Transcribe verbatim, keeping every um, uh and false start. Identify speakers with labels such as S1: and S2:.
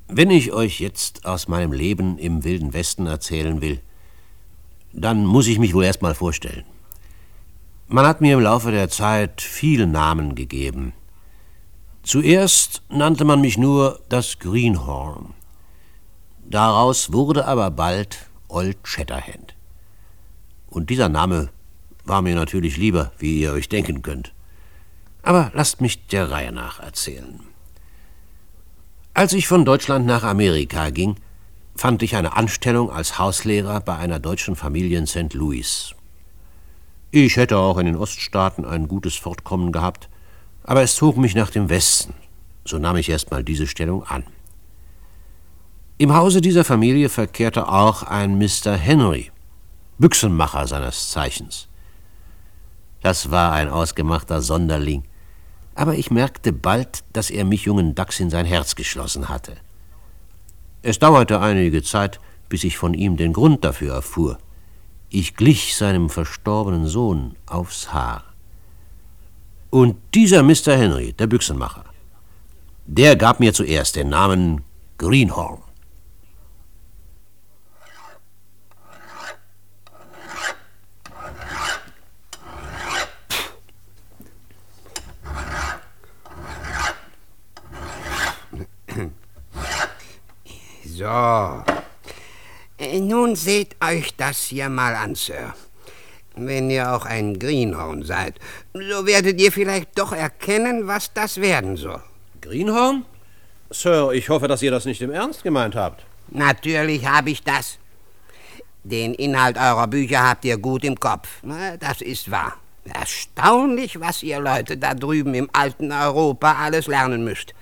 S1: Wenn ich euch jetzt aus meinem Leben im Wilden Westen erzählen will, dann muss ich mich wohl erst mal vorstellen. Man hat mir im Laufe der Zeit viele Namen gegeben. Zuerst nannte man mich nur das Greenhorn. Daraus wurde aber bald Old Shatterhand. Und dieser Name war mir natürlich lieber, wie ihr euch denken könnt. Aber lasst mich der Reihe nach erzählen. Als ich von Deutschland nach Amerika ging, fand ich eine Anstellung als Hauslehrer bei einer deutschen Familie in Sankt Louis. Ich hätte auch in den Oststaaten ein gutes Fortkommen gehabt, aber es zog mich nach dem Westen. So nahm ich erst mal diese Stellung an. Im Hause dieser Familie verkehrte auch ein Mister Henry, Büchsenmacher seines Zeichens. Das war ein ausgemachter Sonderling, aber ich merkte bald, dass er mich jungen Dacks in sein Herz geschlossen hatte. Es dauerte einige Zeit, bis ich von ihm den Grund dafür erfuhr. Ich glich seinem verstorbenen Sohn aufs Haar. Und dieser Mister Henry, der Büchsenmacher, der gab mir zuerst den Namen Greenhorn.
S2: So, nun seht euch das hier mal an, Sir. Wenn ihr auch ein Greenhorn seid, so werdet ihr vielleicht doch erkennen, was das werden soll.
S1: Greenhorn? Sir, ich hoffe, dass ihr das nicht im Ernst gemeint habt.
S2: Natürlich habe ich das. Den Inhalt eurer Bücher habt ihr gut im Kopf. Das ist wahr. Erstaunlich, was ihr Leute da drüben im alten Europa alles lernen müsst.